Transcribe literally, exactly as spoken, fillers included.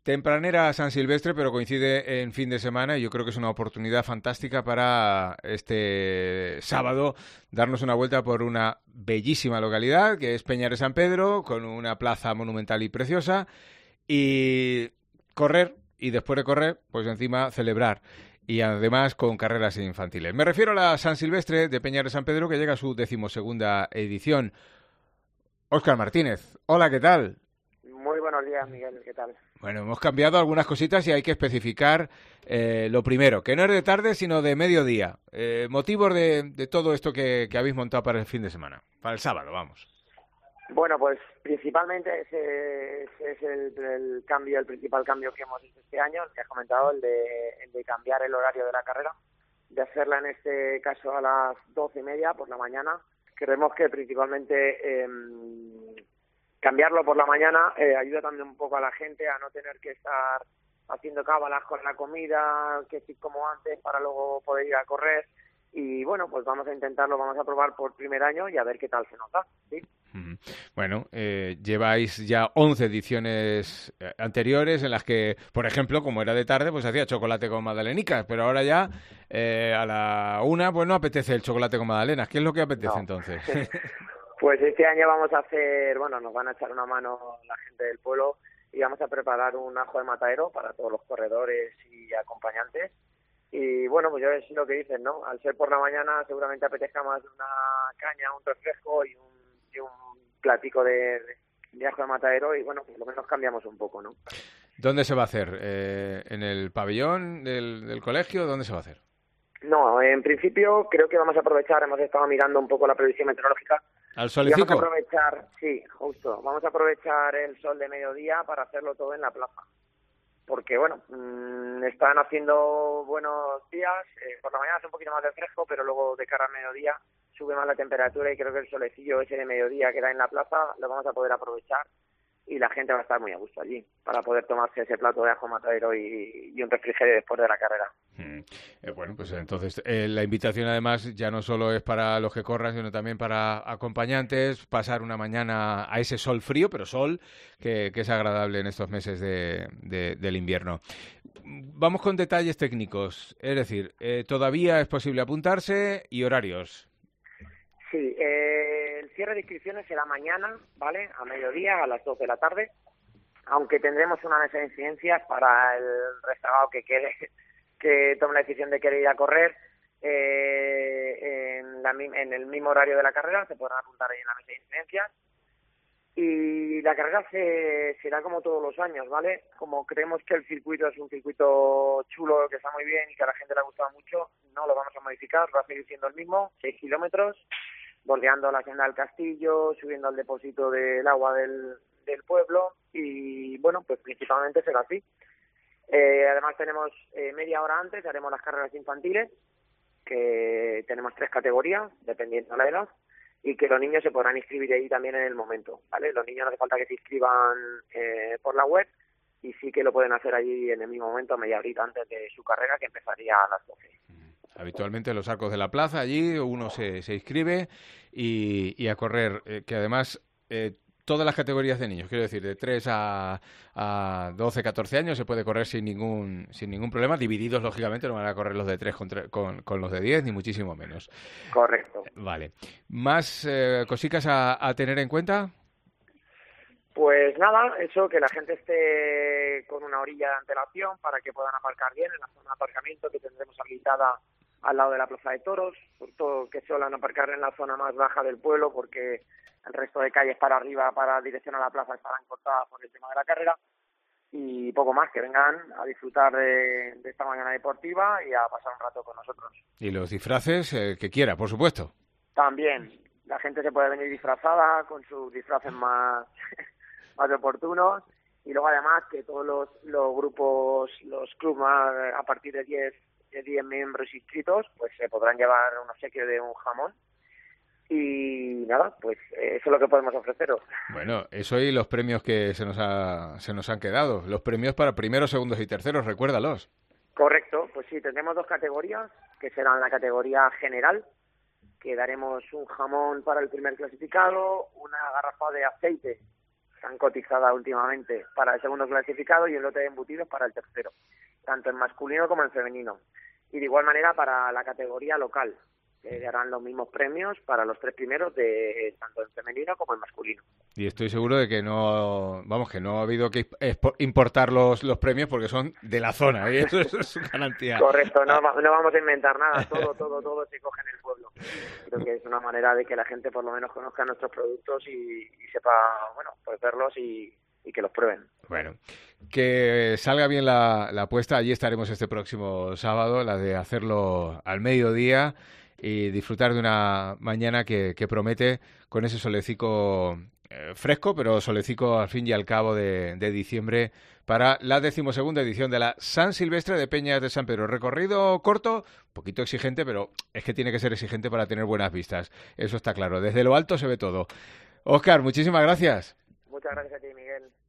tempranera San Silvestre, pero coincide en fin de semana y yo creo que es una oportunidad fantástica para este sábado darnos una vuelta por una bellísima localidad que es Peñar de San Pedro, con una plaza monumental y preciosa, y correr, y después de correr, pues encima celebrar. Y además con carreras infantiles. Me refiero a la San Silvestre de Peñar de San Pedro, que llega a su decimosegunda edición. Óscar Martínez, hola, ¿qué tal? Muy buenos días, Miguel, ¿qué tal? Bueno, hemos cambiado algunas cositas y hay que especificar eh, lo primero, que no es de tarde, sino de mediodía. Eh, motivos de, de todo esto que, que habéis montado para el fin de semana, para el sábado, vamos. Bueno, pues principalmente ese, ese es el, el cambio, el principal cambio que hemos hecho este año, el que has comentado, el de, el de cambiar el horario de la carrera, de hacerla en este caso a las doce y media por la mañana. Creemos que principalmente eh, cambiarlo por la mañana eh, ayuda también un poco a la gente a no tener que estar haciendo cábalas con la comida, que sí como antes, para luego poder ir a correr. Y bueno, pues vamos a intentarlo, vamos a probar por primer año y a ver qué tal se nos da, ¿sí? Bueno, eh, lleváis ya once ediciones anteriores en las que, por ejemplo, como era de tarde, pues hacía chocolate con magdalenicas, pero ahora ya eh, a la una, pues no apetece el chocolate con magdalenas. ¿Qué es lo que apetece No. entonces? Pues este año vamos a hacer, bueno, nos van a echar una mano la gente del pueblo y vamos a preparar un ajo de matadero para todos los corredores y acompañantes. Y bueno, pues yo es lo que dicen, ¿no? Al ser por la mañana seguramente apetezca más una caña, un refresco y un, y un platico de, de ajo de matadero y bueno, por lo menos cambiamos un poco, ¿no? ¿Dónde se va a hacer? Eh, ¿En el pabellón del, del colegio? ¿Dónde se va a hacer? No, en principio creo que vamos a aprovechar, hemos estado mirando un poco la previsión meteorológica. ¿Al Y vamos a solecico? aprovechar, sí, justo, vamos a aprovechar el sol de mediodía para hacerlo todo en la plaza. Porque, bueno, mmm, están haciendo buenos días, eh, por la mañana hace un poquito más de fresco, pero luego de cara al mediodía sube más la temperatura y creo que el solecillo ese de mediodía que da en la plaza lo vamos a poder aprovechar y la gente va a estar muy a gusto allí para poder tomarse ese plato de ajo matadero y, y un refrigerio después de la carrera. Hmm. Eh, bueno, pues entonces eh, la invitación además ya no solo es para los que corran, sino también para acompañantes, pasar una mañana a ese sol frío, pero sol que, que es agradable en estos meses de, de, del invierno. Vamos con detalles técnicos, es decir, eh, todavía es posible apuntarse y horarios. Sí, eh, el cierre de inscripciones será mañana, ¿vale? A mediodía, a las dos de la tarde, aunque tendremos una mesa de incidencias para el rezagado que quiere, que tome la decisión de querer ir a correr eh, en, la, en el mismo horario de la carrera, se podrán apuntar ahí en la mesa de incidencias. Y la carrera se, será como todos los años, ¿vale? Como creemos que el circuito es un circuito chulo, que está muy bien y que a la gente le ha gustado mucho, no lo vamos a modificar, va a seguir siendo el mismo, seis kilómetros, bordeando la senda del castillo, subiendo al depósito del agua del, del pueblo y, bueno, pues principalmente será así. Eh, además tenemos eh, media hora antes, haremos las carreras infantiles, que tenemos tres categorías, dependiendo de la edad, y que los niños se podrán inscribir ahí también en el momento, ¿vale? Los niños no hace falta que se inscriban eh, por la web y sí que lo pueden hacer allí en el mismo momento, media horita antes de su carrera, que empezaría a las doce. Habitualmente en los arcos de la plaza, allí uno se, se inscribe y, y a correr, eh, que además eh, todas las categorías de niños, quiero decir, de tres a, a doce, catorce años se puede correr sin ningún sin ningún problema, divididos lógicamente, no van a correr los de tres con, con, con los de diez, ni muchísimo menos. Correcto. Vale. ¿Más eh, cositas a, a tener en cuenta? Pues nada, eso, que la gente esté con una orilla de antelación para que puedan aparcar bien en la zona de aparcamiento que tendremos habilitada al lado de la Plaza de Toros, por todo que suelen aparcar en la zona más baja del pueblo porque el resto de calles para arriba, para dirección a la plaza, estarán cortadas por el tema de la carrera y poco más, que vengan a disfrutar de, de esta mañana deportiva y a pasar un rato con nosotros. Y los disfraces eh, que quiera, por supuesto. También, la gente se puede venir disfrazada con sus disfraces más, más oportunos y luego además que todos los, los grupos, los clubes más, a partir de diez de diez miembros inscritos, pues se podrán llevar un obsequio de un jamón y nada, pues eso es lo que podemos ofreceros. Bueno, eso y los premios que se nos ha, se nos han quedado, los premios para primeros, segundos y terceros, recuérdalos. Correcto, pues sí, tendremos dos categorías, que serán la categoría general, que daremos un jamón para el primer clasificado, una garrafa de aceite están cotizadas últimamente para el segundo clasificado y un lote de embutidos para el tercero, tanto en masculino como en femenino. Y de igual manera para la categoría local, que darán los mismos premios para los tres primeros, de tanto en femenino como en masculino. Y estoy seguro de que no, vamos, que no ha habido que importar los, los premios porque son de la zona, ¿eh? Eso, eso es garantía. Correcto, no, no vamos a inventar nada, todo, todo, todo se coge en el pueblo. Creo que es una manera de que la gente por lo menos conozca nuestros productos y, y sepa, bueno, pues verlos y, y que los prueben. Bueno, que salga bien la, la apuesta. Allí estaremos este próximo sábado, la de hacerlo al mediodía y disfrutar de una mañana que, que promete con ese solecico eh, fresco, pero solecico al fin y al cabo de, de diciembre para la decimosegunda edición de la San Silvestre de Peñas de San Pedro. Recorrido corto, un poquito exigente, pero es que tiene que ser exigente para tener buenas vistas. Eso está claro. Desde lo alto se ve todo. Óscar, muchísimas gracias. Muchas gracias a ti, Miguel.